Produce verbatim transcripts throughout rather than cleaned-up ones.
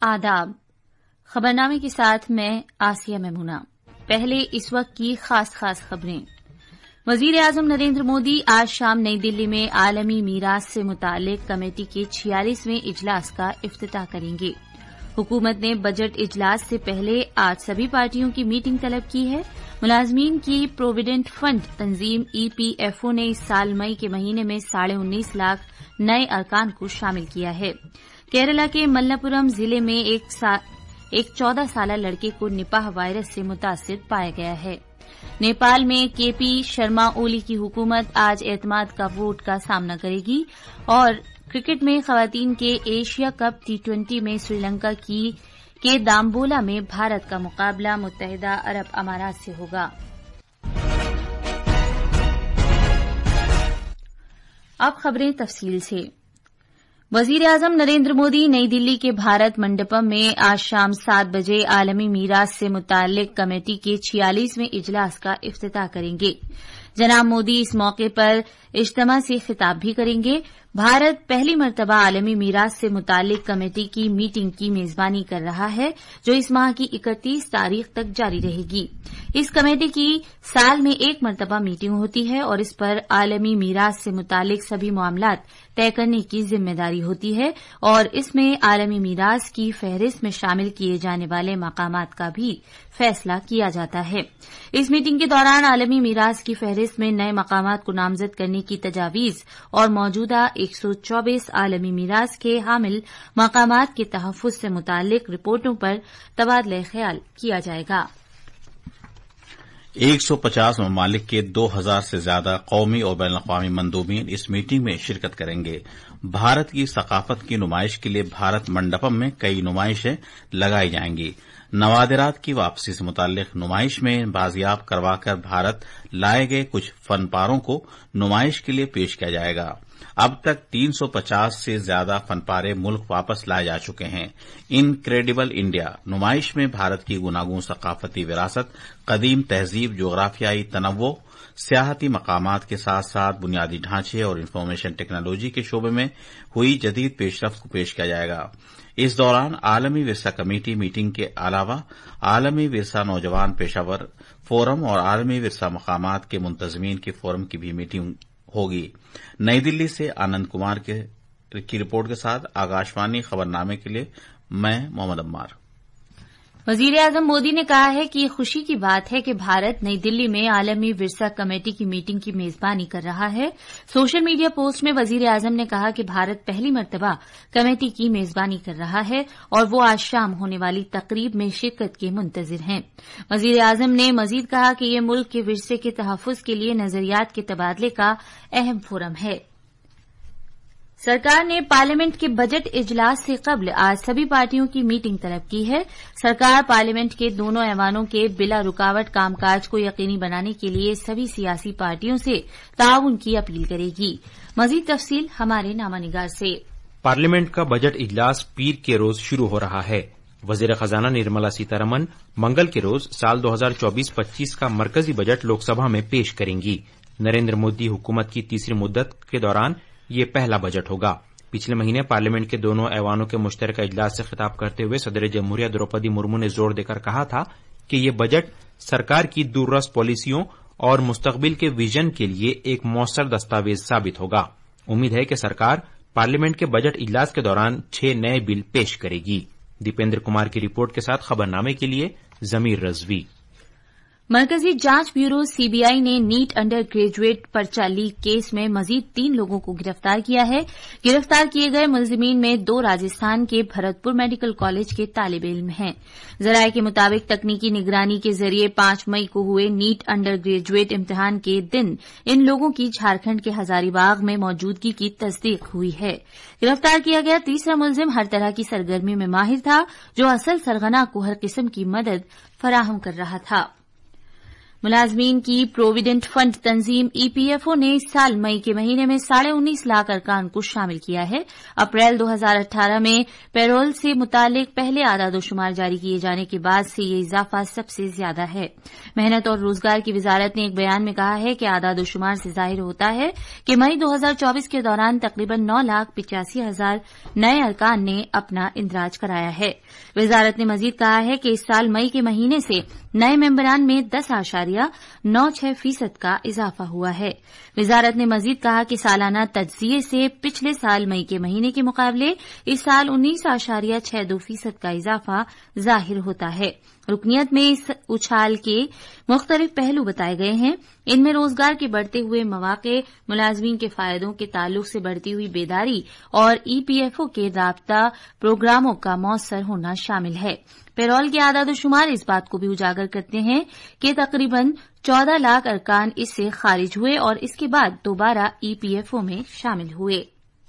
आदाब। खबरनामे के साथ मैं आसिया मेमूना। पहले इस वक्त की खास खास खबरें। वजीर आजम नरेंद्र मोदी आज शाम नई दिल्ली में आलमी मीरास से मुतालिक कमेटी के छियालीसवें इजलास का इफ्तिताह करेंगे। हुकूमत ने बजट इजलास से पहले आज सभी पार्टियों की मीटिंग तलब की है। मुलाजमीन की प्रोविडेंट फंड तंजीम ईपीएफओ ने इस साल मई के महीने में साढ़े उन्नीस लाख नए अरकान को शामिल किया है। केरला के मल्लापुरम जिले में एक, सा, एक चौदह साला लड़के को निपाह वायरस से मुतासिर पाया गया है। नेपाल में केपी शर्मा ओली की हुकूमत आज एतमाद का वोट का सामना करेगी और क्रिकेट में खवातीन के एशिया कप टी ट्वेंटी में श्रीलंका की के दाम्बोला में भारत का मुकाबला मुत्तहिदा अरब अमारात से होगा। अब खबरें तफसील से। वजीर आजम नरेंद्र मोदी नई दिल्ली के भारत मंडपम में आज शाम सात बजे आलमी मीरास से मुतालिक कमेटी के छियालीसवें इजलास का इफ्तिताह करेंगे। जनाब मोदी इस मौके पर इज्तिमा से खिताब भी करेंगे। भारत पहली मर्तबा आलमी मीरास से मुतालिक कमेटी की मीटिंग की मेजबानी कर रहा है, जो इस माह की इकतीस तारीख तक जारी रहेगी। इस कमेटी की साल में एक मर्तबा मीटिंग होती है और इस पर आलमी मीरास से मुतालिक सभी मामलात तय करने की जिम्मेदारी होती है और इसमें आलमी मीरास की फहरिस्त में शामिल किए जाने वाले मकामात का भी फैसला किया जाता है। इस मीटिंग के दौरान आलमी मीरास की फहरिस्त में नए मकामात को नामजद करने की तजावीज और मौजूदा एक सौ चौबीस आलमी मीरास के हामिल मकामात के तहफ्फुज से मुतालिक रिपोर्टों पर तबादला ख्याल किया जाएगा। एक सौ पचास ममालिक के दो हजार से ज्यादा कौमी और बैन अक़वामी मंदूबीन इस मीटिंग में शिरकत करेंगे। भारत की सकाफत की नुमाइश के लिए भारत मंडपम में कई नुमाइशें लगाई जाएंगी। नवादिरात की वापसी से मुताल्लिक नुमाइश में बाजियाब करवाकर भारत लाए गए कुछ फनपारों को नुमाइश के लिए पेश किया जाएगा। अब तक तीन सौ पचास से ज्यादा फनपारे मुल्क वापस लाए जा चुके हैं। इनक्रेडिबल इंडिया नुमाइश में भारत की गुनागून सकाफती विरासत, कदीम तहजीब, जोग्राफियाई तनव्वो, सियाहती मकामात के साथ साथ बुनियादी ढांचे और इंफॉर्मेशन टेक्नोलॉजी के शोबे में हुई जदीद पेशरफ्त को पेश किया जाएगा। इस दौरान आलमी विरसा कमेटी मीटिंग के अलावा आलमी विरसा नौजवान पेशावर फोरम और आलमी विरसा मकामात के मुंतजमीन के फोरम की भी मीटिंग होगी। नई दिल्ली से आनंद कुमार के, की रिपोर्ट के साथ आकाशवाणी खबरनामे के लिए मैं मोहम्मद अम्मार। वजीर आजम मोदी ने कहा है कि ये खुशी की बात है कि भारत नई दिल्ली में आलमी विरसा कमेटी की मीटिंग की मेजबानी कर रहा है। सोशल मीडिया पोस्ट में वजीर आजम ने कहा कि भारत पहली मर्तबा कमेटी की मेजबानी कर रहा है और वो आज शाम होने वाली तकरीब में शिरकत के मुंतजिर हैं। वजीर आजम ने मजीद कहा कि ये मुल्क के विरसे के तहफ्फुज के लिए नजरियात के तबादले का अहम फोरम है। सरकार ने पार्लियामेंट के बजट इजलास से कबल आज सभी पार्टियों की मीटिंग तलब की है। सरकार पार्लियामेंट के दोनों ऐवानों के बिला रुकावट कामकाज को यकीनी बनाने के लिए सभी सियासी पार्टियों से ताउन की अपील करेगी। मजीद तफसील हमारे नामानिगार से। पार्लियामेंट का बजट इजलास पीर के रोज शुरू हो रहा है। वजीर खजाना निर्मला सीतारमन मंगल के रोज साल दो हजार चौबीस पच्चीस का मरकजी बजट लोकसभा में पेश करेंगी। नरेंद्र मोदी हुकूमत की तीसरी मुद्दत के दौरान ये पहला बजट होगा। पिछले महीने पार्लियामेंट के दोनों ऐवानों के मुश्तरका इजलास से खिताब करते हुए सदर जमहूरिया द्रौपदी मुर्मू ने जोर देकर कहा था कि ये बजट सरकार की दूररस पॉलिसियों और मुस्तकबिल के विजन के लिए एक मौसर दस्तावेज साबित होगा। उम्मीद है कि सरकार पार्लियामेंट के बजट इजलास के दौरान छह नए बिल पेश करेगी। दीपेंद्र कुमार की रिपोर्ट के साथ खबरनामे के लिए जमीर रजवी। मरकजी जांच ब्यूरो सीबीआई ने नीट अंडर ग्रेजुएट पर्चा लीक केस में मजीद तीन लोगों को गिरफ्तार किया है। गिरफ्तार किए गए मुलजिमीन में दो राजस्थान के भरतपुर मेडिकल कॉलेज के तालिब इल्म हैं। जराये के मुताबिक तकनीकी निगरानी के जरिए पांच मई को हुए नीट अंडर ग्रेजुएट इम्तिहान के दिन इन लोगों की झारखंड के हजारीबाग में मौजूदगी की तस्दीक हुई है। गिरफ्तार किया गया तीसरा मुलजिम हर तरह की सरगर्मी में माहिर था, जो असल सरगना को हर किस्म की मदद फराहम कर रहा था। मुलाजमीन की प्रोविडेंट फंड तंजीम ईपीएफओ ने इस साल मई के महीने में साढ़े उन्नीस लाख अरकान को शामिल किया है। अप्रैल दो हजार अठारह में पेरोल से मुतालिक पहले आदादोशुमार जारी किए जाने के बाद से ये इजाफा सबसे ज्यादा है। मेहनत और रोजगार की वजारत ने एक बयान में कहा है कि आदादोशुमार से जाहिर होता है कि मई दो हजार चौबीस के दौरान तकरीबन नौ लाख पिचासी हजार नए अरकान ने अपना इंदराज कराया है। वजारत ने मजीद कहा है कि इस साल मई के महीने से नए मेंबरान में दस आशारिया नौ छह फीसद का इजाफा हुआ है। वजारत ने मजीद कहा कि सालाना तज्जिये से पिछले साल मई के महीने के मुकाबले इस साल उन्नीस आशारिया छह दो फीसद का इजाफा जाहिर होता है। रुकनियत में इस उछाल के मुख्तलिफ पहलू बताए गए हैं। इनमें रोजगार के बढ़ते हुए मौके, मुलाजमीन के फायदों के ताल्लुक से बढ़ती हुई बेदारी और ईपीएफओ के राब्ता प्रोग्रामों का मौसर होना शामिल है। पेरोल के आदादोशुमार इस बात को भी उजागर करते हैं कि तकरीबन चौदह लाख अरकान इससे खारिज हुए और इसके बाद दोबारा ईपीएफओ में शामिल हुए।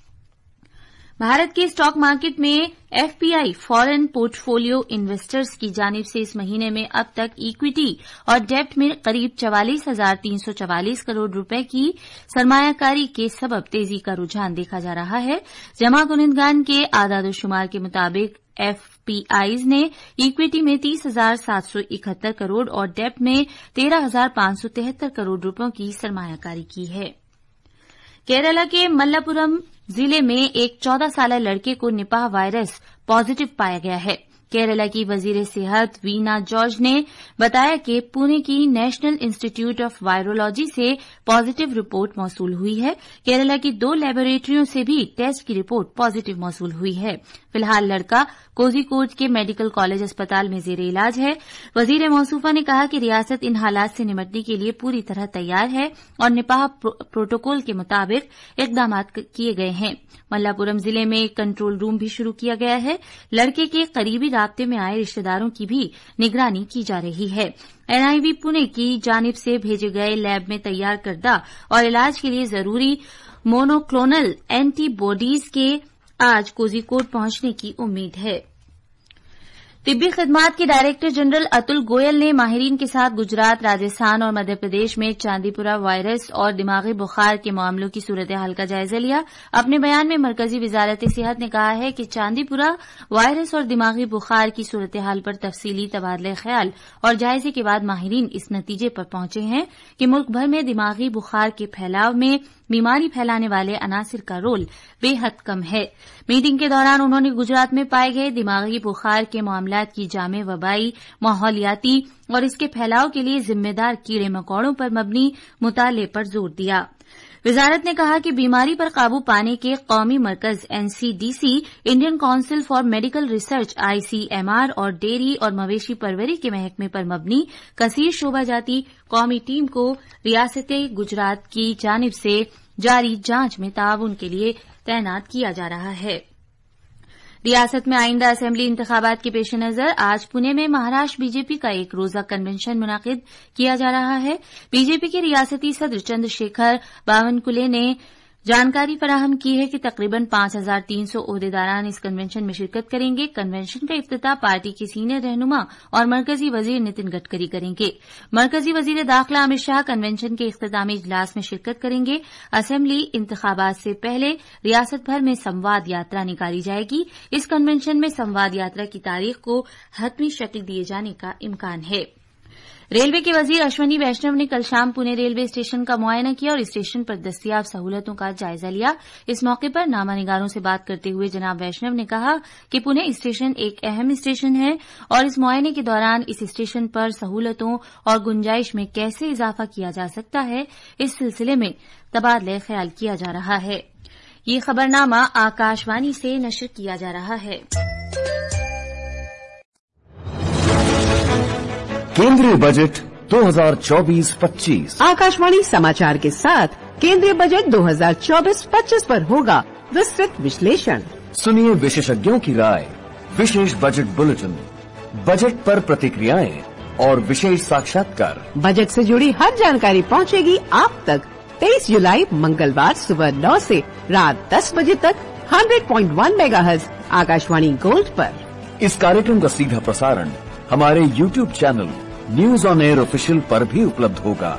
भारत के स्टॉक मार्केट में एफपीआई फॉरेन पोर्टफोलियो इन्वेस्टर्स की जानिब से इस महीने में अब तक इक्विटी और डेब्ट में करीब चवालीस हजार तीन सौ चवालीस करोड़ रुपए की सरमायाकारी के सबब तेजी का रुझान देखा जा रहा है। जमा कुनिंदगान के आदादोशुमार के मुताबिक एफपीआईज ने इक्विटी में तीस हजार सात सौ इकहत्तर करोड़ और डेब्ट में तेरह हजार पांच सौ तिहत्तर करोड़ रुपयों की सरमायाकारी की है। केरला के मल्लापुरम जिले में एक चौदह साल लड़के को निपाह वायरस पॉजिटिव पाया गया है। केरला की वजीर सेहत वीना जॉर्ज ने बताया कि पुणे की नेशनल इंस्टीट्यूट ऑफ वायरोलॉजी से पॉजिटिव रिपोर्ट मौसूल हुई है। केरला की दो लेबोरेटरियों से भी टेस्ट की रिपोर्ट पॉजिटिव मौसूल हुई है। फिलहाल लड़का कोझिकोड के मेडिकल कॉलेज अस्पताल में जेर इलाज है। वजीर मौसूफा ने कहा कि रियासत इन हालात से निपटने के लिए पूरी तरह तैयार है और निपाह प्रो, प्रोटोकॉल के मुताबिक इकदाम किए गए हैं। मल्लापुरम जिले में एक कंट्रोल रूम भी शुरू किया गया है। लड़के के करीबी राब्ते में आए रिश्तेदारों की भी निगरानी की जा रही है। एनआईवी पुणे की जानिब से भेजे गए लैब में तैयार करदा और इलाज के लिए जरूरी मोनोक्लोनल एंटीबॉडीज के आज कोझिकोड पहुंचने की उम्मीद है। तिब्बी खिदमात के डायरेक्टर जनरल अतुल गोयल ने माहिरीन के साथ गुजरात, राजस्थान और मध्य प्रदेश में चांदीपुरा वायरस और दिमागी बुखार के मामलों की सूरत हाल का जायजा लिया। अपने बयान में मरकजी वजारत सेहत ने कहा है कि चांदीपुरा वायरस और दिमागी बुखार की सूरत हाल पर तफसीली तबादले ख्याल और जायजे के बाद माहिरीन इस नतीजे पर पहुंचे हैं कि मुल्क भर में दिमागी बुखार के फैलाव में बीमारी फैलाने वाले अनासिर का रोल बेहद कम है। मीटिंग के दौरान उन्होंने गुजरात में पाए गए दिमागी बुखार के मामलात की जामे वबाई, माहौलियाती और इसके फैलाव के लिए जिम्मेदार कीड़े मकोड़ों पर मबनी मुताले पर जोर दिया। वजारत ने कहा कि बीमारी पर काबू पाने के कौमी मरकज NCDC, Indian council for medical research ICMR और डेयरी और मवेशी परवरी के महकमे पर मबनी कसीर शोबा जाती कौमी टीम को रियासत गुजरात की जानिब से जारी जांच में ताउन के लिए तैनात किया जा रहा है। रियासत में आइंदा असेंबली इंतखाबात के पेश नजर आज पुणे में महाराष्ट्र बीजेपी का एक रोजा कन्वेंशन मुनाकिद किया जा रहा है। बीजेपी के रियासती सदर चंद्रशेखर बावनकुले ने जानकारी फराहम की है कि तकरीबन पांच हजार तीन सौ ओहदेदारान इस कन्वेंशन में शिरकत करेंगे। कन्वेंशन का इफ्तिताह पार्टी के सीनियर रहनुमा और मरकजी वजीर नितिन गडकरी करेंगे। मरकजी वजीर दाखिला अमित शाह कन्वेंशन के इख्तितामी इजलास में शिरकत करेंगे। असेंबली इंतखाबात से पहले रियासत भर में संवाद यात्रा निकाली जाएगी। इस कन्वेंशन में संवाद यात्रा की तारीख को हतमी शक्ल दिए जाने का इम्कान है। रेलवे के वजीर अश्वनी वैष्णव ने कल शाम पुणे रेलवे स्टेशन का मुआयना किया और स्टेशन पर दस्तियाब सहूलतों का जायजा लिया। इस मौके पर नामानिगारों से बात करते हुए जनाब वैष्णव ने कहा कि पुणे स्टेशन एक अहम स्टेशन है और इस मुआयने के दौरान इस स्टेशन पर सहूलतों और गुंजाइश में कैसे इजाफा किया जा सकता है, इस सिलसिले में तबादले ख्याल किया जा रहा है। ये खबरनामा आकाशवाणी से नशर किया जा रहा है। केंद्रीय बजट दो हज़ार चौबीस पच्चीस। आकाशवाणी समाचार के साथ केंद्रीय बजट दो हज़ार चौबीस पच्चीस पर होगा विस्तृत विश्लेषण। सुनिए विशेषज्ञों की राय, विशेष बजट बुलेटिन, बजट पर प्रतिक्रियाएं और विशेष साक्षात्कार। बजट से जुड़ी हर जानकारी पहुंचेगी आप तक तेईस जुलाई मंगलवार सुबह नौ से रात दस बजे तक सौ पॉइंट एक मेगाहर्ट्ज आकाशवाणी गोल्ड पर। इस कार्यक्रम का सीधा प्रसारण हमारे YouTube channel news on air official पर भी उपलब्ध होगा।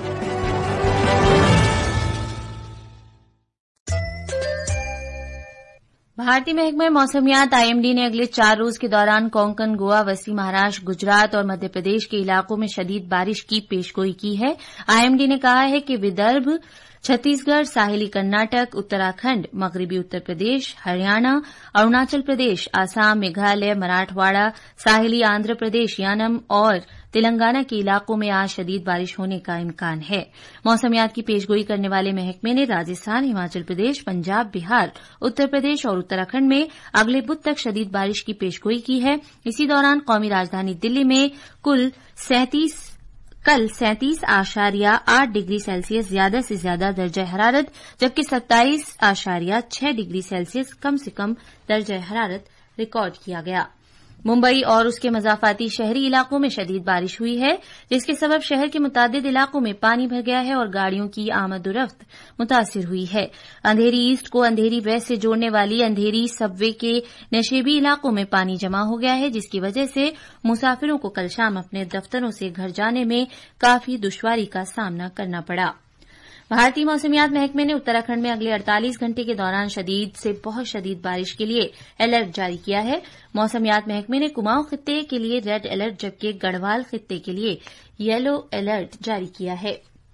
भारतीय महकमा मौसमियात आईएमडी ने अगले चार रोज के दौरान कोंकण, गोवा, वसी महाराष्ट्र, गुजरात और मध्य प्रदेश के इलाकों में शदीद बारिश की पेशगोई की है। आईएमडी ने कहा है कि विदर्भ, छत्तीसगढ़, साहिली कर्नाटक, उत्तराखंड, मगरबी उत्तर प्रदेश, हरियाणा, अरुणाचल प्रदेश, आसाम, मेघालय, मराठवाड़ा, साहिली आंध्र प्रदेश, यानम और तेलंगाना के इलाकों में आज शदीद बारिश होने का इम्कान है। मौसमियात की पेशगोई करने वाले महकमे ने राजस्थान, हिमाचल प्रदेश, पंजाब, बिहार, उत्तर प्रदेश और उत्तराखंड में अगले बुध तक शदीद बारिश की पेशगोई की है। इसी दौरान कौमी राजधानी दिल्ली में कुल सैंतीस कल सैंतीस आशारिया आठ डिग्री सेल्सियस ज्यादा से ज्यादा दर्जा हरारत, जबकि सत्ताईस आशारिया छह डिग्री सेल्सियस कम से कम दर्जा हरारत रिकॉर्ड किया गया। मुंबई और उसके मजाफाती शहरी इलाकों में शदीद बारिश हुई है, जिसके सबब शहर के मुतादिद इलाकों में पानी भर गया है और गाड़ियों की आमदोरफ्त मुतासिर हुई है। अंधेरी ईस्ट को अंधेरी वेस्ट से जोड़ने वाली अंधेरी सबवे के नशेबी इलाकों में पानी जमा हो गया है, जिसकी वजह से मुसाफिरों को कल शाम अपने दफ्तरों से घर जाने में काफी दुश्वारी का सामना करना पड़ा। भारतीय मौसमियात महकमे ने उत्तराखंड में अगले अड़तालीस घंटे के दौरान शदीद से बहुत शदीद बारिश के लिए अलर्ट जारी किया है। मौसमियात महकमे ने कुमाऊं खित्ते के लिए रेड अलर्ट जबकि गढ़वाल खित्ते के लिए येलो अलर्ट जारी किया है।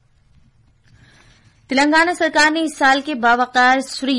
तेलंगाना सरकार ने इस साल के बावकार श्री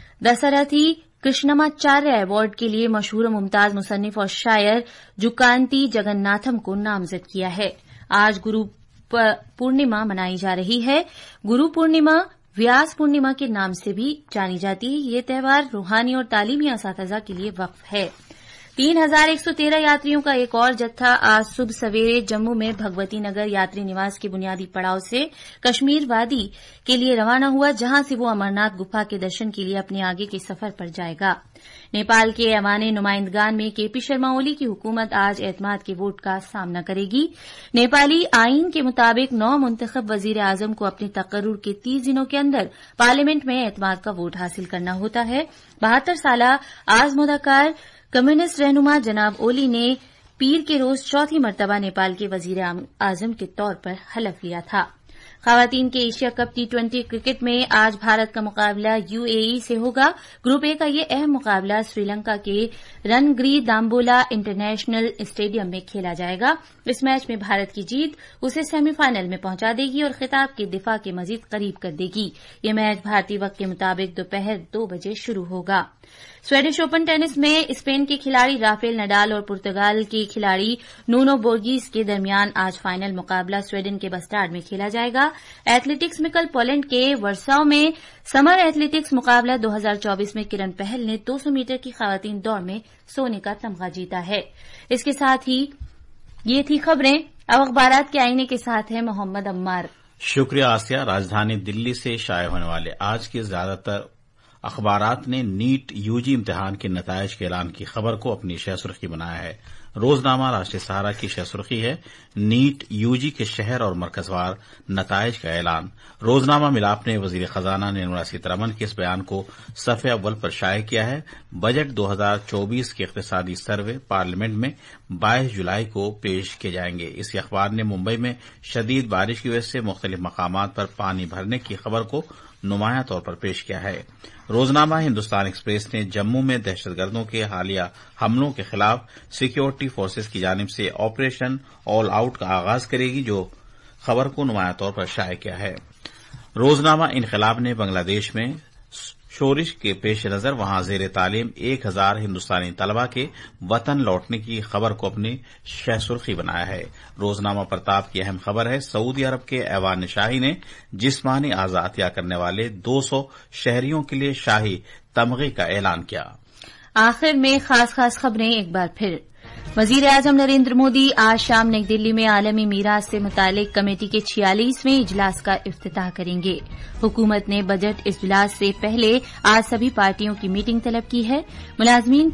दशरथी कृष्णमाचार्य अवार्ड के लिए मशहूर मुमताज मुसन्निफ और शायर जुकांती जगन्नाथम को नामजद किया है। आज गुरु पूर्णिमा मनाई जा रही है। गुरु पूर्णिमा व्यास पूर्णिमा के नाम से भी जानी जाती है। ये त्यौहार रूहानी और तालीमी असातिज़ा के लिए वक्फ है। तीन हजार एक सौ तेरह यात्रियों का एक और जत्था आज सुबह सवेरे जम्मू में भगवती नगर यात्री निवास के बुनियादी पड़ाव से कश्मीर वादी के लिए रवाना हुआ, जहां से वो अमरनाथ गुफा के दर्शन के लिए अपने आगे के सफर पर जाएगा। नेपाल के ऐवाने नुमाइंदगान में केपी शर्मा ओली की हुकूमत आज एतमाद के वोट का सामना करेगी। नेपाली आईन के मुताबिक नौ मुंतखब वजीर आजम को अपने तकर्रुर के तीस दिनों के अंदर पार्लियामेंट में एतमाद का वोट हासिल करना होता है। बहत्तर साला आजमुदाकार कम्युनिस्ट रहनुमा जनाब ओली ने पीर के रोज चौथी मर्तबा नेपाल के वजीर आजम के तौर पर हलफ लिया था। खवातीन के Asia cup T twenty cricket में आज भारत का मुकाबला यूएई से होगा। ग्रुप ए का ये अहम मुकाबला श्रीलंका के रनग्री दाम्बोला इंटरनेशनल स्टेडियम में खेला जाएगा। इस मैच में भारत की जीत उसे सेमीफाइनल में पहुंचा देगी और खिताब के दिफा के मजीद करीब कर देगी। ये मैच भारतीय वक्त के मुताबिक दोपहर दो बजे शुरू होगा। स्वीडिश ओपन टेनिस में स्पेन के खिलाड़ी राफेल नडाल और पुर्तगाल के खिलाड़ी नूनो बोर्गिस के दरमियान आज फाइनल मुकाबला स्वीडन के बस्टार्ड में खेला जाएगा। एथलेटिक्स में कल पोलैंड के वर्साव में समर एथलेटिक्स मुकाबला दो हजार चौबीस में किरण पहल ने दो सौ मीटर की खवातीन दौड़ में सोने का तमगा जीता है। इसके साथ ही ये थी खबरें। अब अखबारात के आईने के साथ है मोहम्मद अम्मार। शुक्रिया आसिया। राजधानी दिल्ली से शाये होने वाले आज के ज्यादातर अखबारात ने नीट यूजी इम्तिहान के नतायज के ऐलान की खबर को अपनी शह सुर्खी बनाया है। रोजनामा राष्ट्रीय सहारा की शह सुर्खी है नीट यूजी के शहर और मरकजवार नतायज का ऐलान। रोजनामा मिलाप ने वजीर खजाना निर्मला सीतारमण के इस बयान को सफ़े अव्वल पर शाये किया है। बजट दो हजार चौबीस के इक्तिसादी सर्वे पार्लियामेंट में बाईस जुलाई को पेश किए जाएंगे। इसी अखबार ने मुंबई में शदीद बारिश की वजह से मुख्तलिफ मकामात पर पानी भरने की खबर को नुमायां तौर पर पेश किया है। रोजनामा हिंदुस्तान एक्सप्रेस ने जम्मू में दहशतगर्दों के हालिया हमलों के खिलाफ सिक्योरिटी फोर्सेस की जानिब से ऑपरेशन ऑल आउट का आगाज करेगी, जो खबर को नुमायां तौर पर शाये किया है। रोजनामा इनकलाब ने बांग्लादेश में शोरिश के पेश नजर वहां जेर तालीम एक हजार हिंदुस्तानी तलबा के वतन लौटने की खबर को अपनी शह सुर्खी बनाया है। रोजनामा प्रताप की अहम खबर है सऊदी अरब के ऐवान शाही ने जिस्मानी आजादिया करने वाले दो सौ शहरियों के लिए शाही तमगे का ऐलान किया। आखिर में खास खास खबरें एक बार फिर। वजीर आजम नरेंद्र मोदी आज शाम नई दिल्ली में आलमी मीरास से मुतालिक कमेटी के छियालीसवें इजलास का इफ्तिताह करेंगे। हुकूमत ने बजट इजलास से पहले आज सभी पार्टियों की मीटिंग तलब की है। मुलाजमीन की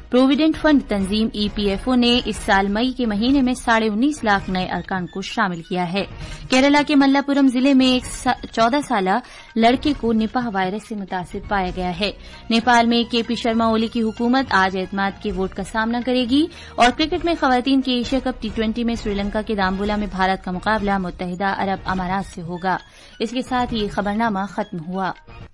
प्रोविडेंट फंड तंजीम ईपीएफओ ने इस साल मई के महीने में साढ़े उन्नीस लाख नए अरकान को शामिल किया है। केरला के मल्लापुरम जिले में एक चौदह साल लड़के को निपाह वायरस से मुतासिर पाया गया है। नेपाल में केपी शर्मा ओली की हुकूमत आज एतमाद के वोट का सामना करेगी और क्रिकेट में खवातीन के एशिया कप टी ट्वेंटी में श्रीलंका के दाम्बुला में भारत का मुकाबला मुत्तहिदा अरब अमारात से होगा। इसके साथ ही खबरनामा खत्म हुआ।